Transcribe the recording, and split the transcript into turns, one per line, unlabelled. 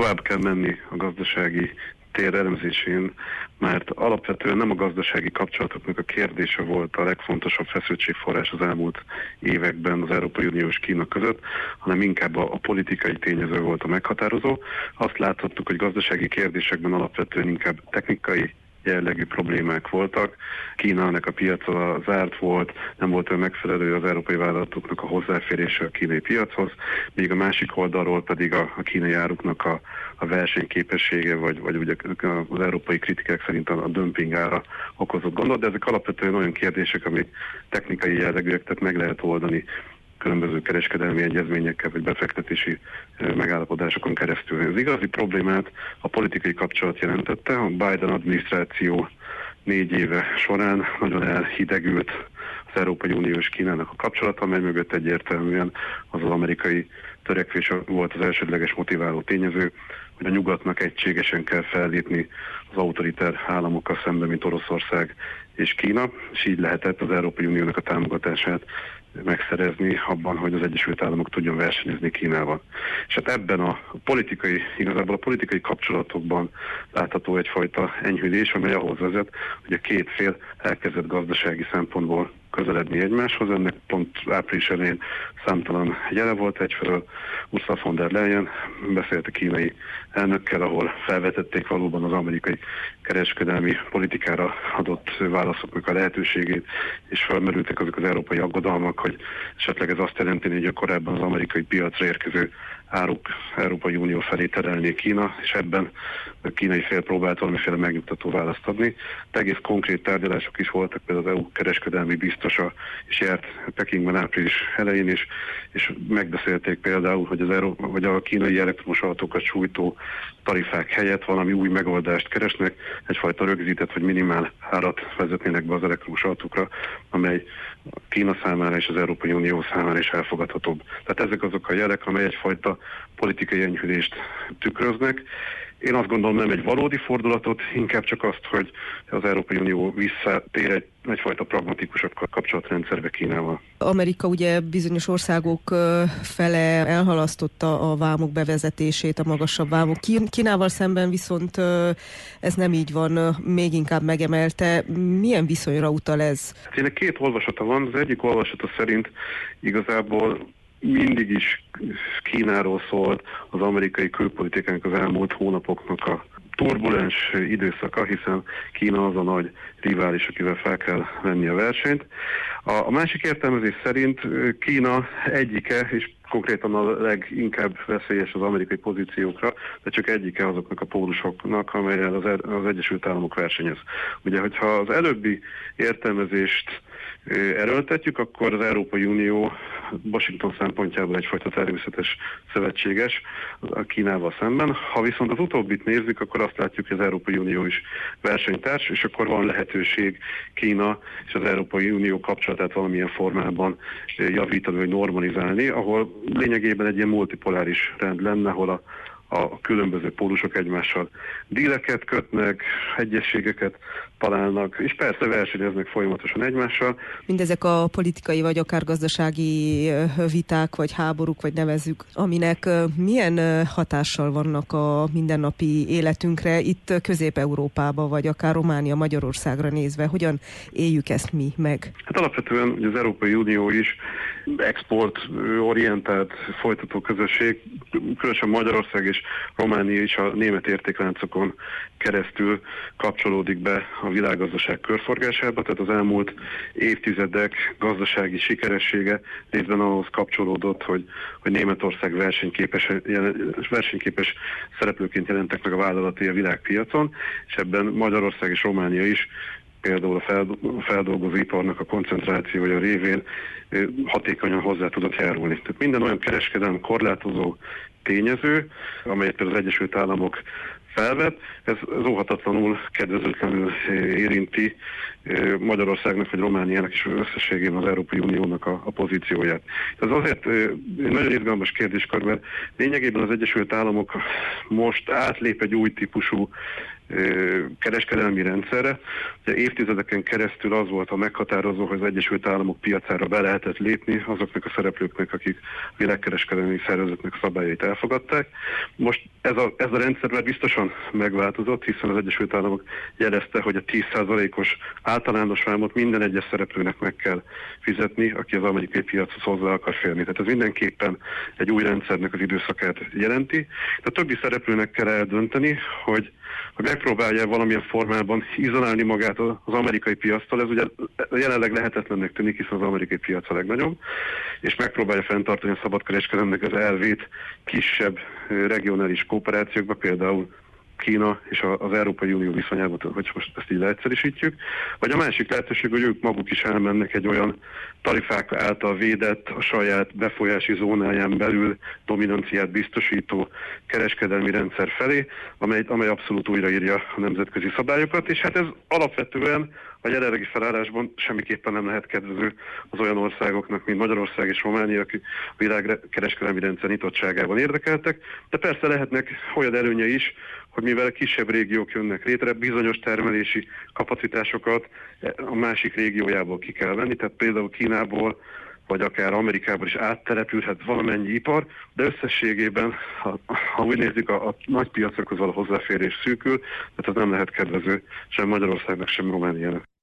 tovább kell menni a gazdasági tér elemzésén, mert alapvetően nem a gazdasági kapcsolatoknak a kérdése volt a legfontosabb feszültségforrás az elmúlt években az Európai Unió és Kína között, hanem inkább a politikai tényező volt a meghatározó. Azt láthattuk, hogy gazdasági kérdésekben alapvetően inkább technikai jellegű problémák voltak. Kínának a piaca zárt volt, nem volt olyan megfelelő az európai vállalatoknak a hozzáférése a kínai piachoz, míg a másik oldalról pedig a kínai áruknak a versenyképessége, vagy ugye az európai kritikák szerint a dömping ára okozott gondot, de ezek alapvetően olyan kérdések, amik technikai jellegűek, tehát meg lehet oldani különböző kereskedelmi egyezményekkel vagy befektetési megállapodásokon keresztül. Az igazi problémát a politikai kapcsolat jelentette. A Biden adminisztráció 4 éve során nagyon elhidegült az Európai Unió és Kínának a kapcsolata, amely mögött egyértelműen az amerikai törekvés volt az elsődleges motiváló tényező, hogy a nyugatnak egységesen kell fellépni az autoriter államokkal szemben, mint Oroszország és Kína, és így lehetett az Európai Uniónak a támogatását megszerezni abban, hogy az Egyesült Államok tudjon versenyezni Kínával. És hát ebben igazából a politikai kapcsolatokban látható egyfajta enyhülés, amely ahhoz vezet, hogy a két fél elkezdett gazdasági szempontból közeledni egymáshoz. Ennek pont április elején számtalan jele volt. Egyfelől Ursula von der Leyen beszélt a kínai elnökkel, ahol felvetették valóban az amerikai kereskedelmi politikára adott válaszoknak a lehetőségét, és felmerültek azok az európai aggodalmak, hogy esetleg ez azt jelenti, hogy a korábban az amerikai piacra érkező áruk Európai Unió felé terelné Kína, és ebben a kínai fél próbált valamiféle megnyugtató választ adni. De egész konkrét tárgyalások is voltak, például az EU kereskedelmi biztosa is járt Pekingben április elején is, és megbeszélték például, hogy a kínai elektromos autókat sújtó tarifák helyett valami új megoldást keresnek, egyfajta rögzített vagy minimál árat vezetnének be az elektromos autókra, amely Kína számára és az Európai Unió számára is elfogadhatóbb. Tehát ezek azok a jelek, amely egyfajta politikai enyhülést tükröznek. Én azt gondolom, nem egy valódi fordulatot, inkább csak azt, hogy az Európai Unió visszatér egyfajta pragmatikusabb kapcsolatrendszerbe Kínával.
Amerika ugye bizonyos országok fele elhalasztotta a vámok bevezetését, a magasabb vámok. Kínával szemben viszont ez nem így van, még inkább megemelte. Milyen viszonyra utal ez?
Ennek 2 olvasata van. Az egyik olvasata szerint igazából mindig is Kínáról szólt az amerikai külpolitikánk az elmúlt hónapoknak a turbulens időszaka, hiszen Kína az a nagy rivális, akivel fel kell venni a versenyt. A másik értelmezés szerint Kína egyike, és konkrétan a leginkább veszélyes az amerikai pozíciókra, de csak egyike azoknak a pólusoknak, amelyel az Egyesült Államok versenyez. Ugye, hogyha az előbbi értelmezést erőltetjük, akkor az Európai Unió Washington szempontjából egyfajta természetes szövetséges a Kínával szemben. Ha viszont az utóbbit nézzük, akkor azt látjuk, hogy az Európai Unió is versenytárs, és akkor van lehetőség Kína és az Európai Unió kapcsolatát valamilyen formában javítani vagy normalizálni, ahol lényegében egy ilyen multipoláris rend lenne, ahol a különböző pólusok egymással díleket kötnek, egyességeket találnak, és persze versenyeznek folyamatosan egymással.
Mindezek a politikai vagy akár gazdasági viták, vagy háborúk, vagy nevezzük, aminek milyen hatással vannak a mindennapi életünkre itt Közép-Európába, vagy akár Románia, Magyarországra nézve? Hogyan éljük ezt mi meg?
Hát alapvetően az Európai Unió is exportorientált folytató közösség, különösen Magyarország és Románia is a német értékláncokon keresztül kapcsolódik be a világgazdaság körforgásába, tehát az elmúlt évtizedek gazdasági sikeressége részben ahhoz kapcsolódott, hogy Németország versenyképes szereplőként jelentek meg a vállalatai a világpiacon, és ebben Magyarország és Románia is például a feldolgozóiparnak a koncentrációja révén hatékonyan hozzá tudott járulni. Tehát minden olyan kereskedelmi korlátozó tényező, amelyet például az Egyesült Államok felvet, ez óhatatlanul, kedvezőtlenül érinti Magyarországnak vagy Romániának is összességében az Európai Uniónak a pozícióját. Ez azért nagyon izgalmas kérdéskör, mert lényegében az Egyesült Államok most átlép egy új típusú kereskedelmi rendszerre. De évtizedeken keresztül az volt a meghatározó, hogy az Egyesült Államok piacára be lehetett lépni azoknak a szereplőknek, akik a világkereskedelmi szervezetnek szabályait elfogadták. Most ez a rendszer már biztosan megváltozott, hiszen az Egyesült Államok jelezte, hogy a 10%-os általános vámot minden egyes szereplőnek meg kell fizetni, aki az amerikai piachoz hozzá akar férni. Tehát ez mindenképpen egy új rendszernek az időszakát jelenti. A többi szereplőnek kell eldönteni, hogy megpróbálja valamilyen formában izolálni magát az amerikai piactól. Ez ugye jelenleg lehetetlennek tűnik, hiszen az amerikai piac a legnagyobb, és megpróbálja fenntartani a szabadkereskedelemnek az elvét kisebb regionális kooperációkba, például Kína és az Európai Unió viszonyában, hogy most ezt így leegyszerűsítjük. Vagy a másik lehetőség, hogy ők maguk is elmennek egy olyan tarifák által védett, a saját befolyási zónáján belül dominanciát biztosító kereskedelmi rendszer felé, amely abszolút újraírja a nemzetközi szabályokat, és hát ez alapvetően a jelenlegi felállásban semmiképpen nem lehet kedvező az olyan országoknak, mint Magyarország és Románia, akik a világkereskedelmi rendszer nyitottságában érdekeltek, de persze lehetnek olyan előnyei is, hogy mivel kisebb régiók jönnek létre, bizonyos termelési kapacitásokat a másik régiójából ki kell venni, tehát például Kínából vagy akár Amerikából is áttelepülhet valamennyi ipar, de összességében, ha úgy nézzük, a nagy piacokhoz való hozzáférés szűkül, tehát ez nem lehet kedvező sem Magyarországnak, sem Romániának.